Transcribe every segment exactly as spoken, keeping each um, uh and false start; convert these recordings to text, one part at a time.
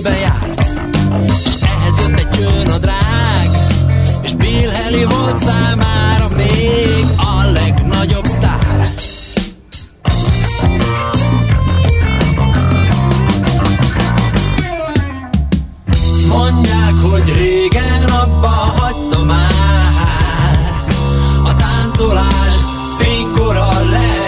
időben járt, és ehhez jött egy csőnadrág, és Bill Haley volt számára még a legnagyobb sztár. Mondják, hogy régen abba hagyta már a táncolást, fénykorral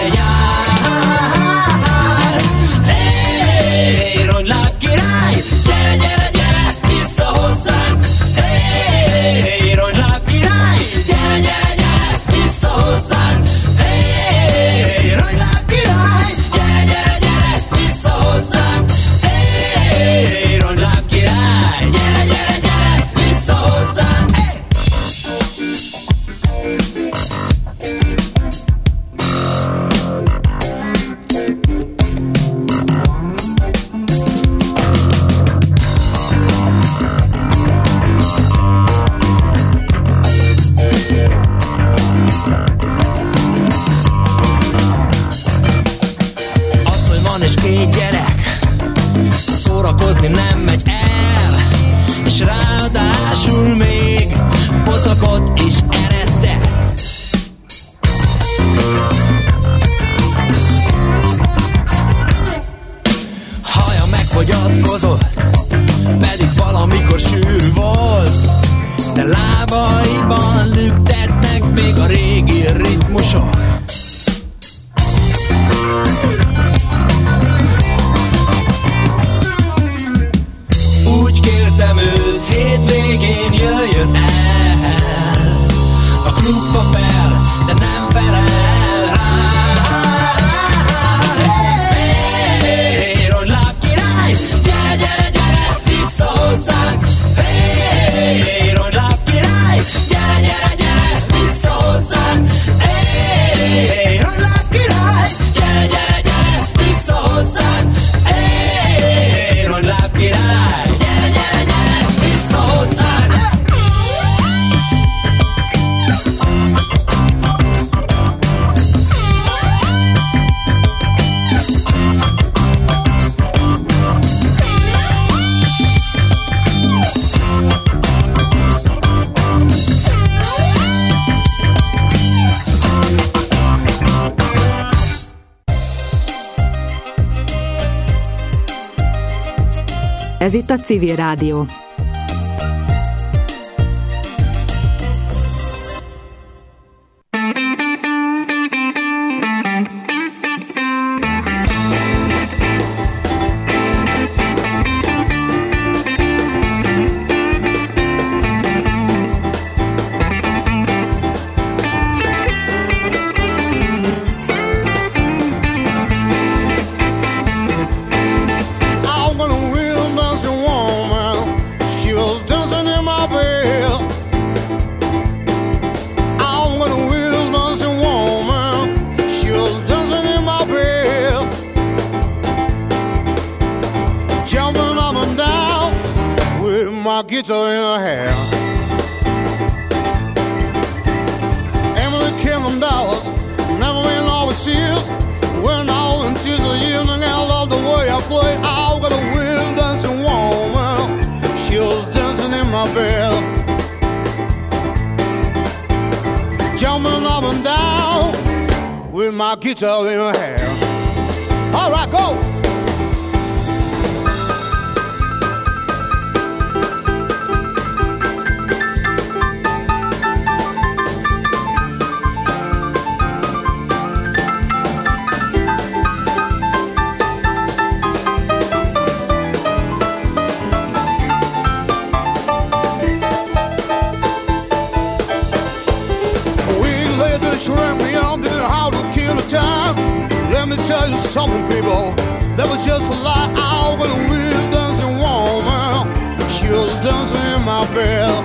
lejár. Hey, rongyláb király, gyere, gyere, gyere, vissza hozzánk. Hey, rongyláb király, gyere, gyere, gyere, vissza hozzánk. Hey, rongyláb király, gyere, gyere, gyere, vissza hozzánk. Hey, rongyláb király, gyere, gyere, gyere, vissza hozzánk. Hey! Asszony van és két gyerek, szórakozni nem megy el, és ráadásul még pocakot is eresztett. Haja megfogyatkozott, pedig valamikor sűrű volt, de lábaiban lüktetnek még a régi ritmusok. Úgy kértem őt, hétvégén jöjjön el, a klubba fel, de nem felel rá. Hey, rongyláb király, gyere, gyere, gyere, vissza hozzánk. Hey, rongyláb király, gyere, gyere, gyere, vissza hozzánk. Hey, rongyláb király, gyere, gyere, gyere, vissza hozzánk. Hey, rongyláb király, gyere, gyere, gyere, vissza hozzánk. Ez itt a Civil Rádió. Guitar in her hair. Emily Kim Dallas, never been overseas. When I was in tears of the evening, I love the way I play. I got a real dancing woman. She was dancing in my bed, jumping up and down with my guitar in her hair. All right, go. Let me tell you something, people. That was just a lie. I was a real dancing woman. She was dancing in my bed,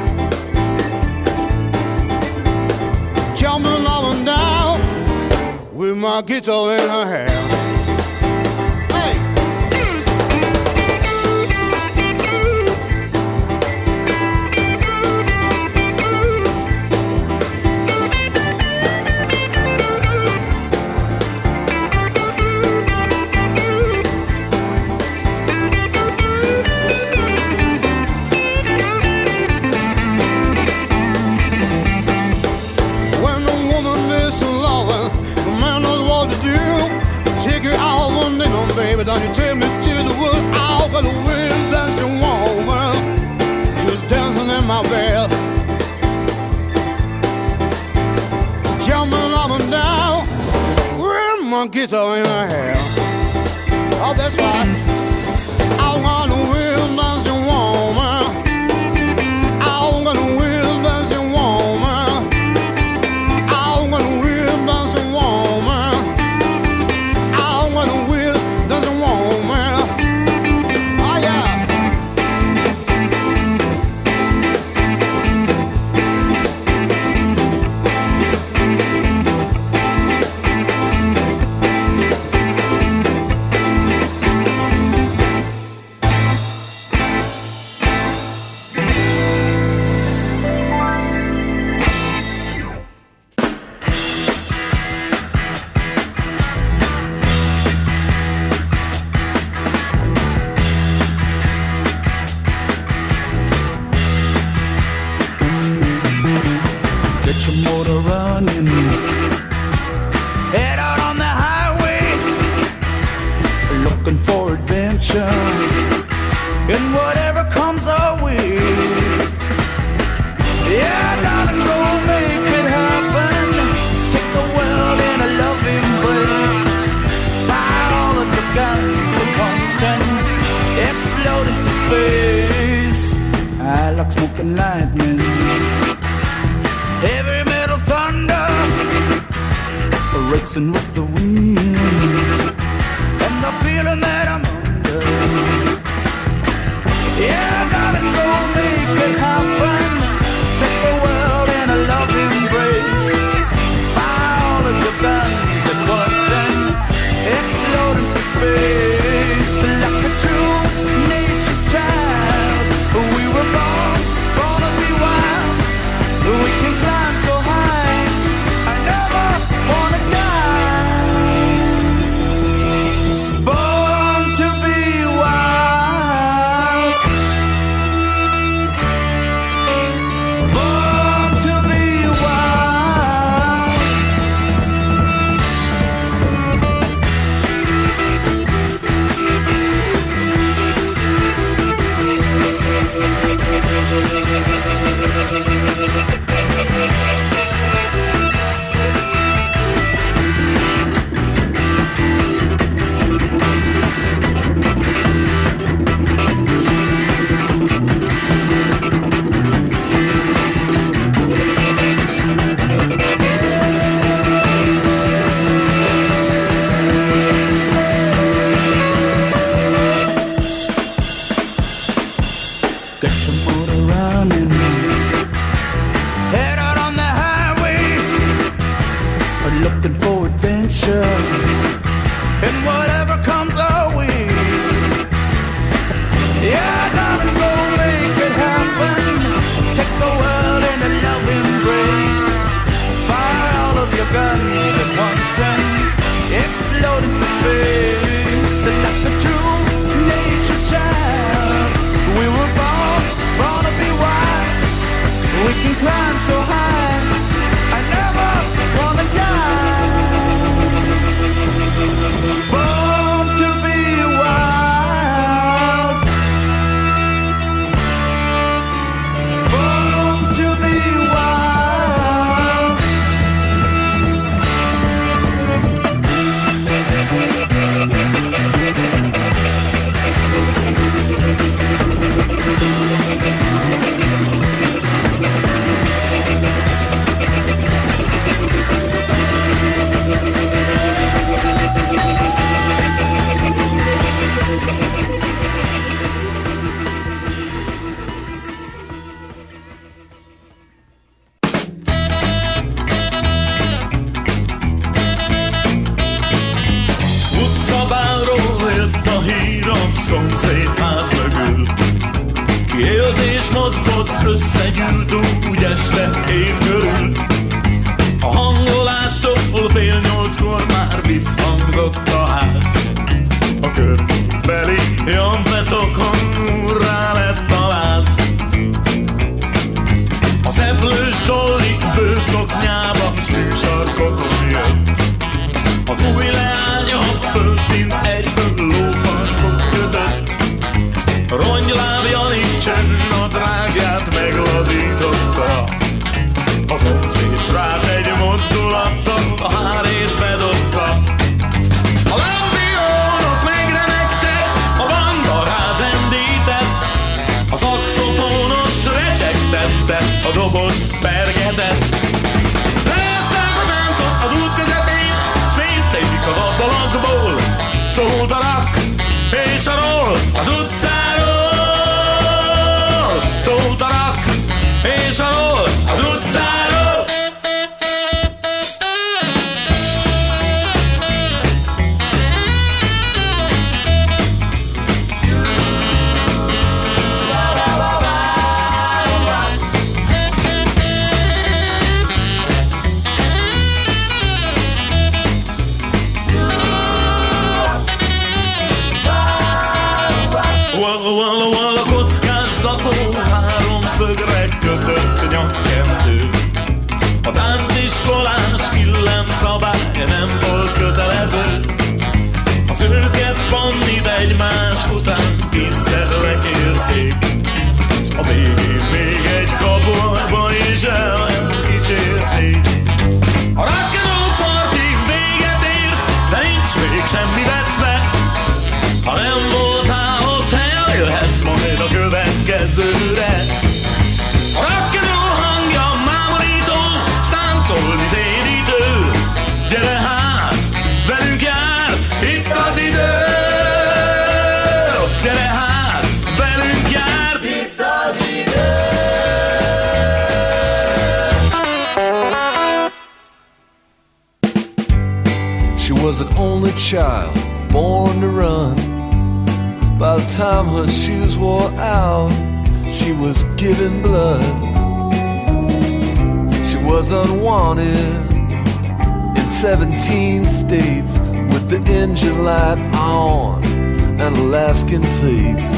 jumping up and down with my guitar in her hand. Hey! take me to the wood. I'll go the wind dancing woman. She was dancing in my bed, jumping up and down with my guitar in her hair. Oh, that's right. I want a wind dancing woman. I want a wind dancing woman. I want a wind dancing woman. I want a wind dancing woman. Oh yeah. And whatever comes our way, yeah, darling, go make it happen. Take the world in a loving embrace. Fire all of the guns at once and explode into space. I like smoke and lightning, heavy metal thunder, racing with the wind, and the feeling that I'm under. Yeah, darling, go make it happen. Take the world in a loving embrace. Fire all of your guns at once and explode into space. Like a true nature's child, we were born, born to be wild. We can climb so high, I never wanna die. Born to be wild. Born to be wild. Get your motor running, head out on the highway, looking for adventure, and whatever comes our way. Yeah, darling, go make it happen. Take the world in a loving embrace. Fire all of your guns at once and explode into space. And like the true nature's child, we were born, born to be wild. We can climb so high, I never wanna die. Born to be wild. Born to be wild. Összegyűlt úgy este hét körül. A hangolástól fél nyolckor már visszhangzott a ház. A körbeli jampetokon rá lett a láz. Az eplős dolli bőrszoknyába stűsarkokon jött. Az új leánya földszint egyből lófan az utcáról, szót a rock és a roll az utcáról. Val-val a kockás zakó, háromszögre kötött nyakkendő. A tánciskolás illemszabály nem volt kötelező. Az őket Pannit egymás után tízszer lekérték, s a végén még egy kabolba is elkísérték. A rock'n'roll partig véget ér, de nincs még semmi veszve. Ha nem voltál ott, eljöhetsz majd a következőre. A rock'n'roll hangja mámorító, s táncolni térítő. Gyere hát, velünk jár, itt az idő. Gyere hát, velünk jár, itt az idő. She was an only child, born to run. By the time her shoes wore out, she was giving blood. She was unwanted in seventeen states with the engine light on and Alaskan plates.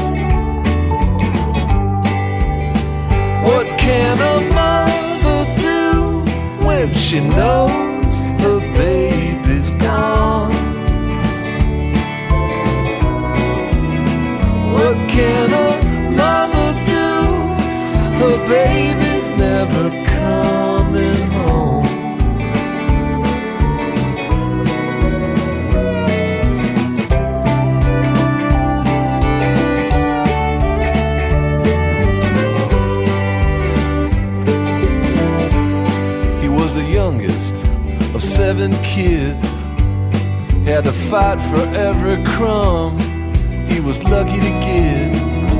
What can a mother do when she knows her baby's gone? What can a mama do? Her baby's never coming home. He was the youngest of seven kids, had to fight for every crumb he was lucky to get.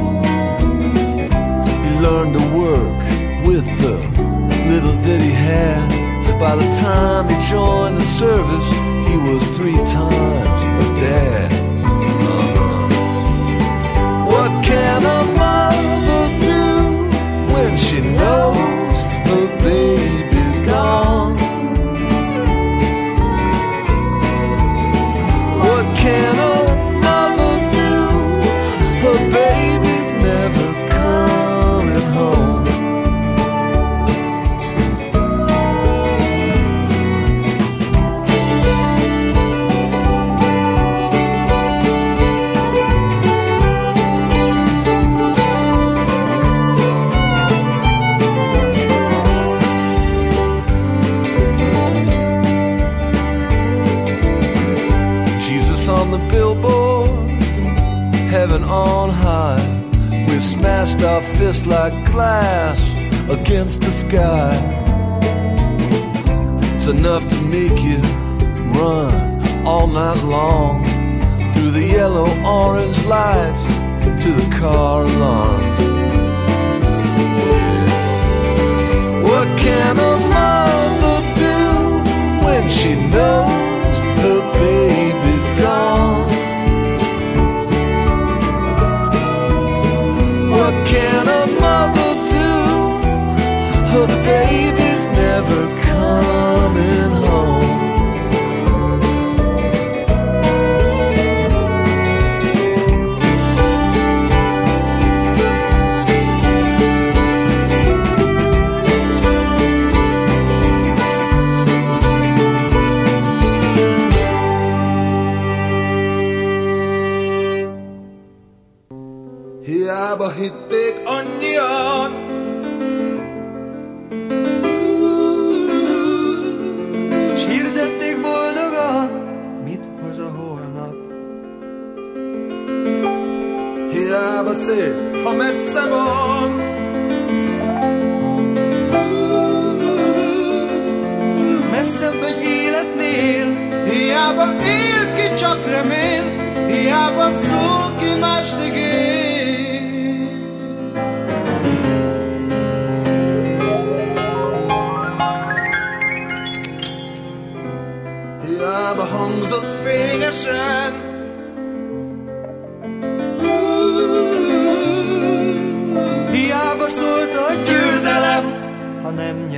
He learned to work with the little that he had. By the time he joined the service, he was three times a dad. Uh-huh. What can a mother do when she knows her baby's gone? What can a her baby's never coming home. Jesus on the billboard, heaven on high. We've smashed our fists like glass against the sky. It's enough to make you run all night long through the yellow orange lights to the car alarms. What can a mother do when she knows her baby's gone? What can a mother do? Her baby's never coming home. Hiába hitték annyian, s hirdették boldogan, mit hoz a holnap. hiába szép, ha messze van. Messzebb egy életnél, Hiába él ki csak remél, hiába szól ki más ígér.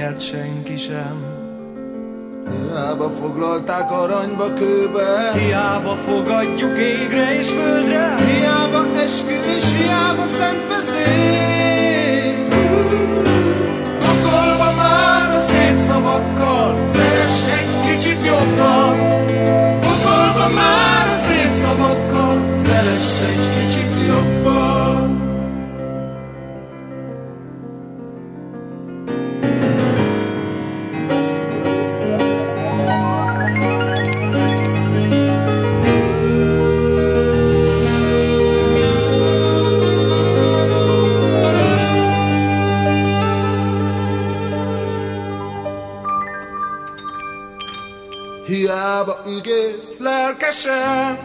ért senki sem. Hiába foglalták aranyba kőbe, Hiába fogadjuk égre és földre, hiába eskü és hiába szent vezér. Pakolva már a szép szavakkal, szeress egy kicsit jobban. Pakolva már a szép szavakkal, szeress egy kicsit jobban. hiába ügész lelkesen.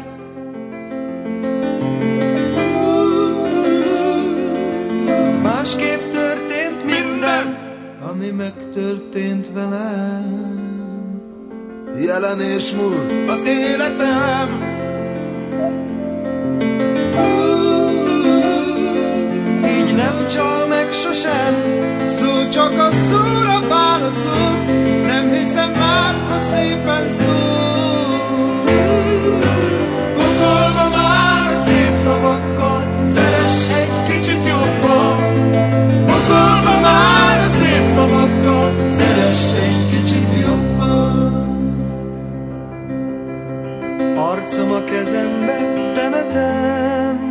Másképp történt minden, ami megtörtént velem. Jelen és múlt az életem. Így nem csal meg sosem, szó csak a szóra válaszol. Nem hiszem már, ha szépen szól. Gondolva már a szép szavakkal, szeress egy kicsit jobban. Gondolva már a szép szavakkal, szeress egy kicsit jobban. Arcom a kezembe temetem.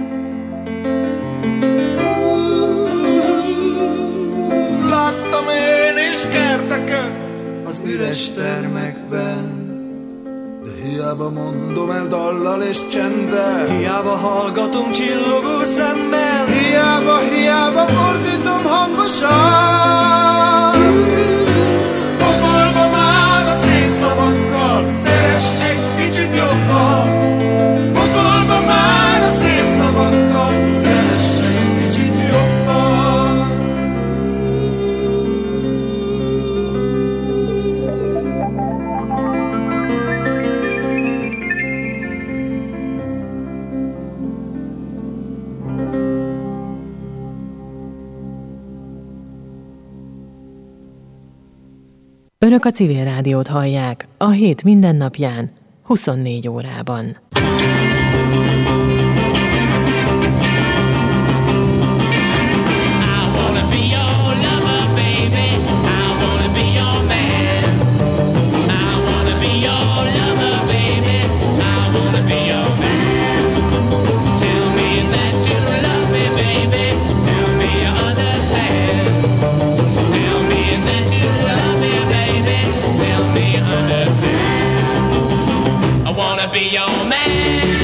Láttam én is kerteket Az üres termekben. De hiába mondom el dallal és csenddel. Hiába hallgatom csillogó szemmel. Hiába, hiába ordítom hangosan. Pofolva már a szép szavakkal, szeress egy kicsit jobban. Pofolva már a szép szavakkal, szeress egy kicsit jobban. Önök a Civil Rádiót hallják a hét mindennapján, huszonnégy órában. Be your man.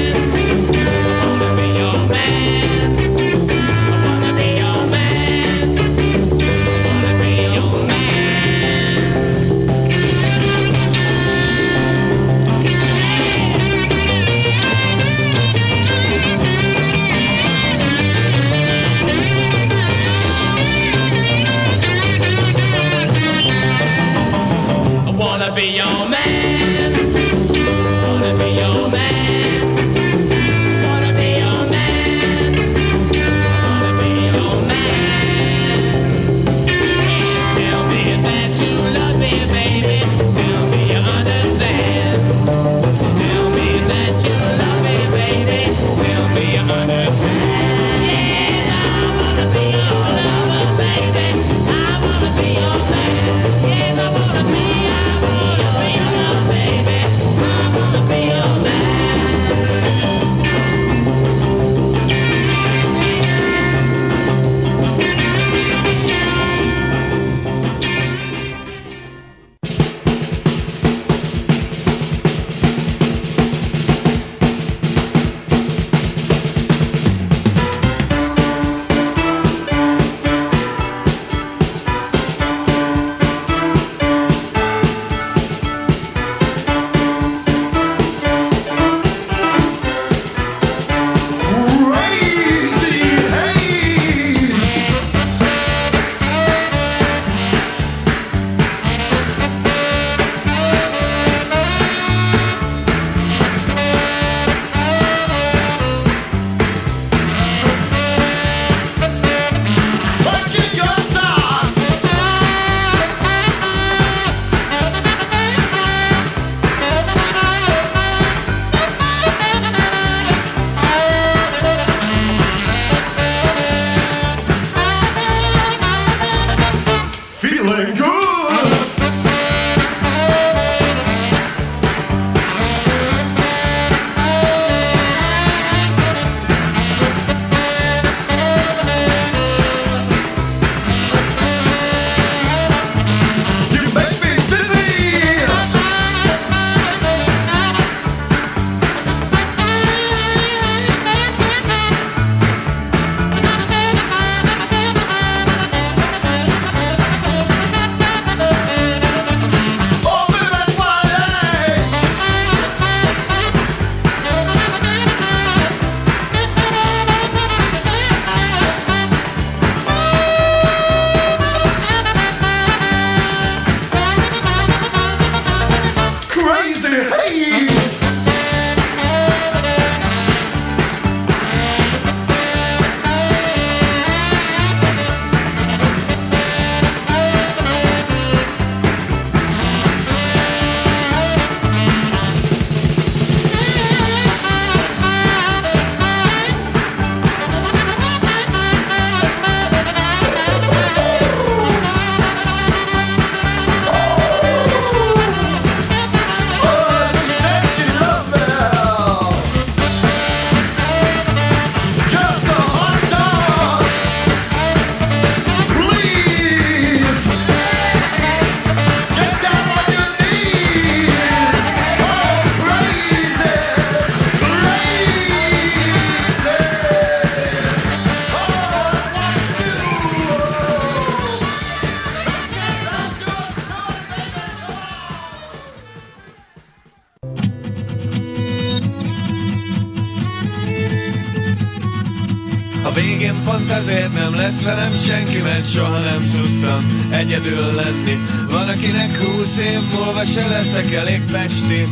A végén pont ezért nem lesz velem senki, mert soha nem tudtam egyedül lenni. Van, akinek húsz év múlva se leszek elég pesti.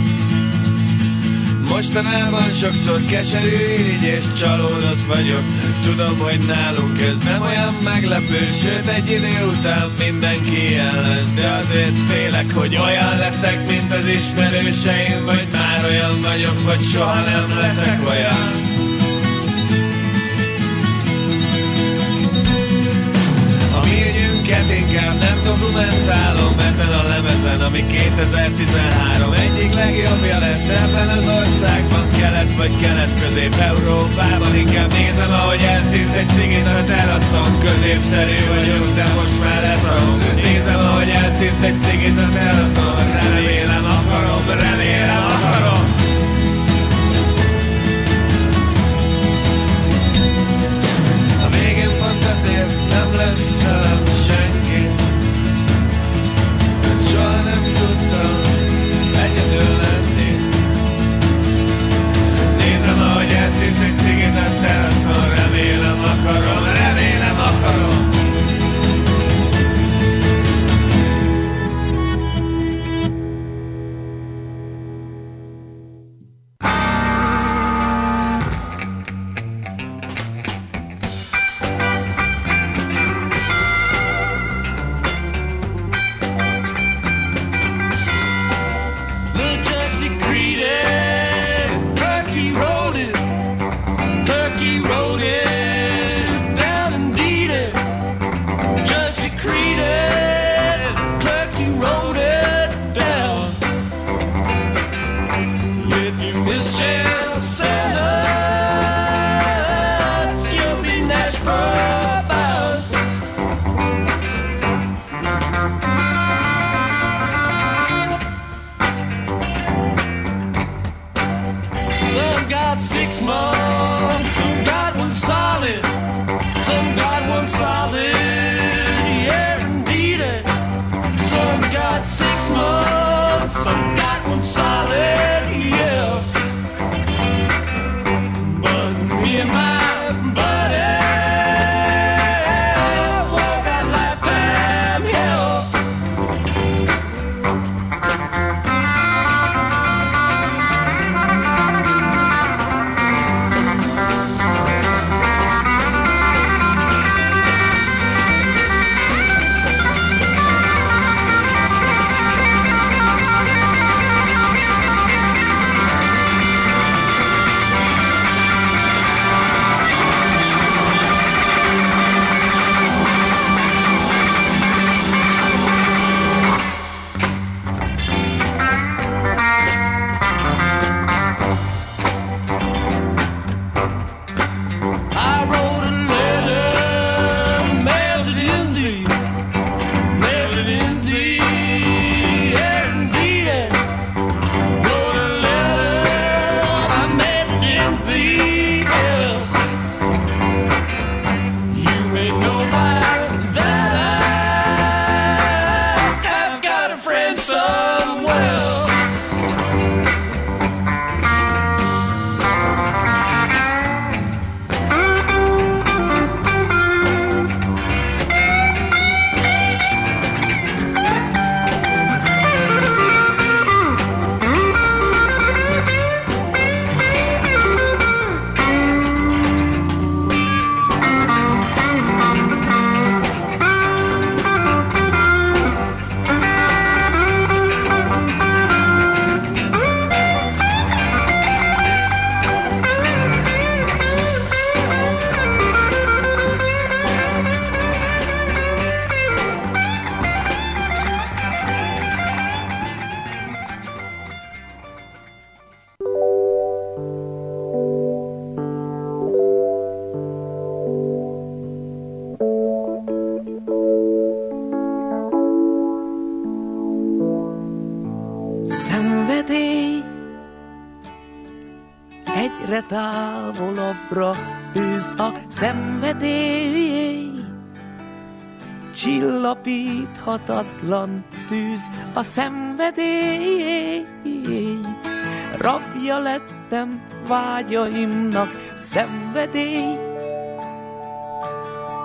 Mostanában sokszor keserű, irigy és csalódott vagyok. Tudom, hogy nálunk ez nem olyan meglepő, sőt egy idő után mindenki ilyen lesz. De azért félek, hogy olyan leszek, mint az ismerőseim, vagy már olyan vagyok, hogy soha nem leszek olyan. A mi ügyünket inkább nem dokumentálom ezen a lemezen, ami kétezer-tizenhárom egyik legjobbja lesz ebben az országban, kelet vagy kelet-közép-európában. Inkább nézem, ahogy elszívsz egy cigit a teraszon. Középszerű vagyok, de most már leszarom. Nézem, ahogy elszívsz egy cigit a teraszon. Remélem akarom, remélem akarom. A végén pont azért nem lesz velem senki, mert soha nem tudtam egyedül lenni. Nézem, ahogy elszívsz egy cigit a teraszon. Remélem akarom, remélem akarom. egyre távolabbra ősz a szenvedély. Csillapíthatatlan tűz a szenvedély. Rabja lettem vágyaimnak, szenvedély.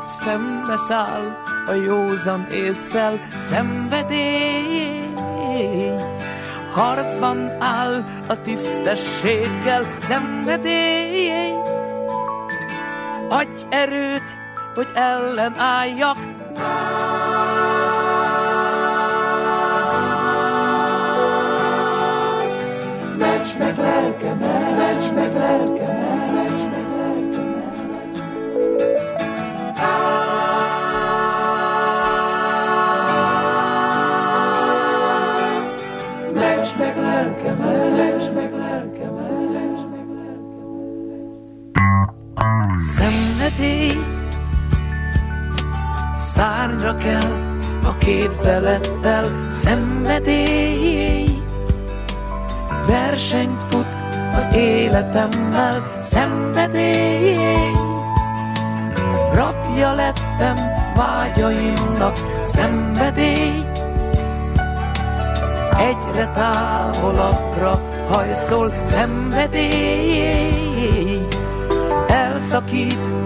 szembeszáll a józan ésszel, szenvedély. Harcban áll a tisztességgel, szenvedély. Adj erőt, hogy ellenálljak. Ments meg lelkemet, ments meg lelkemet, ments meg lelkemet. Ments meg lelkemet, ments meg lelkemet, ments meg lelkemet. Szenvedély, szárnyra kell a képzelettel, szenvedély. Versenyt fut az életemmel, szenvedély. Rabja lettem vágyaimnak, szenvedély. Egyre távolabbra hajszol, szenvedély. Elszakít